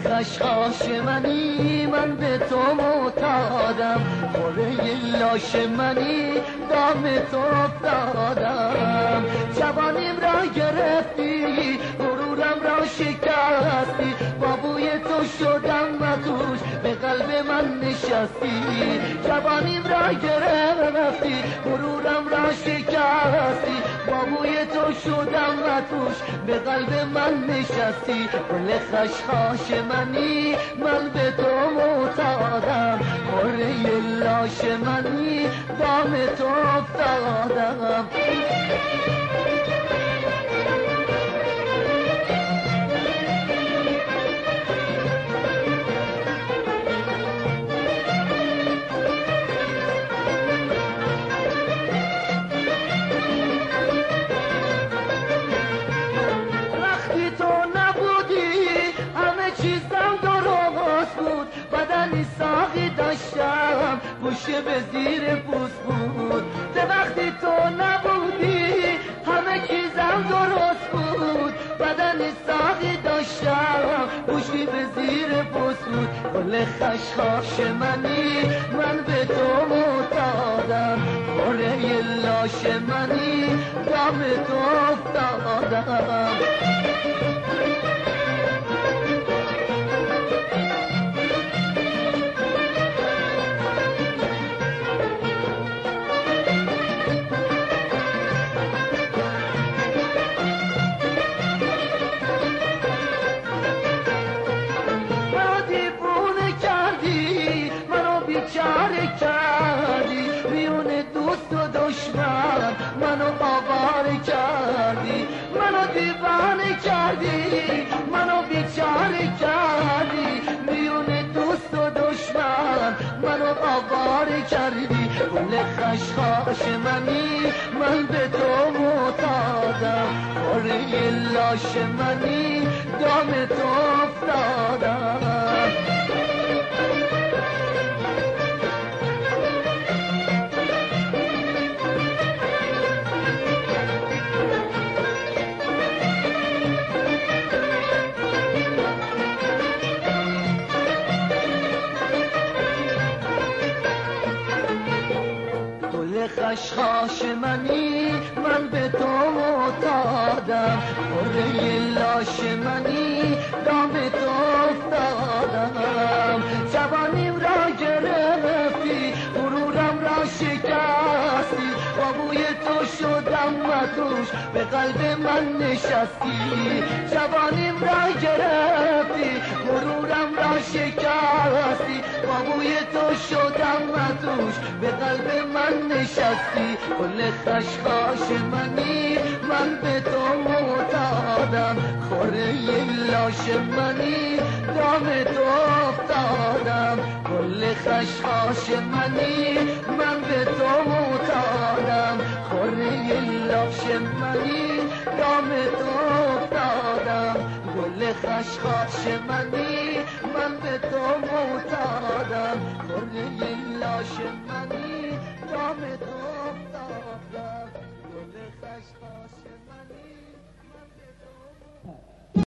خشخاش منی من به تو معتادم، خوره لاش منی دام تو افتادم. جوانیم را گرفتی غرورم را شکستی، با بوی تو شدم مدهوش به قلب من نشستی. جوانیم را گرفتی غرورم را شکستی، با بوی تو شدم مدهوش به قلب من نشستی. گل خشخاش منی من به تو معتادم، خوره لاش منی دام تو افتادم. وقتی تو نبودی همه چیزم درست بود، بدنی ساقی داشتم گوشه به زیر پوست بود. وقتی تو نبودی همه چیزم درست بود، بدنی ساقی داشتم گوشی به زیر پوست بود. گل خشخاش منی من به تو معتادم، خوره لاش منی دام تو افتادم. بیچاره کردی میون دوست و دشمن، منو آواره کردی، منو دیوانه کردی، منو بیچاره کردی میون دوست و دشمن، منو آواره کردی. گل خشخاش منی من به تو معتادم، خوره لاش منی دام تو افتادم. خشخاش منی من به تو معتادم، خوره لاش منی دام تو افتادم. جوانیم را گرفتی غرورم را شکستی، با بوی تو شدم مدهوش به قلب من نشستی. جوانیم را گرفتی غرورم را شکستی، با بوی تو شدم مدهوش به قلب من نشستی. گل خشخاش منی من به تو معتادم، خوره لاش منی دام تو افتادم. گل خشخاش منی من به تو معتادم، خوره لاش منی دام تو افتادم. گل خشخاش منی من به تو معتادم، خوره لاش منی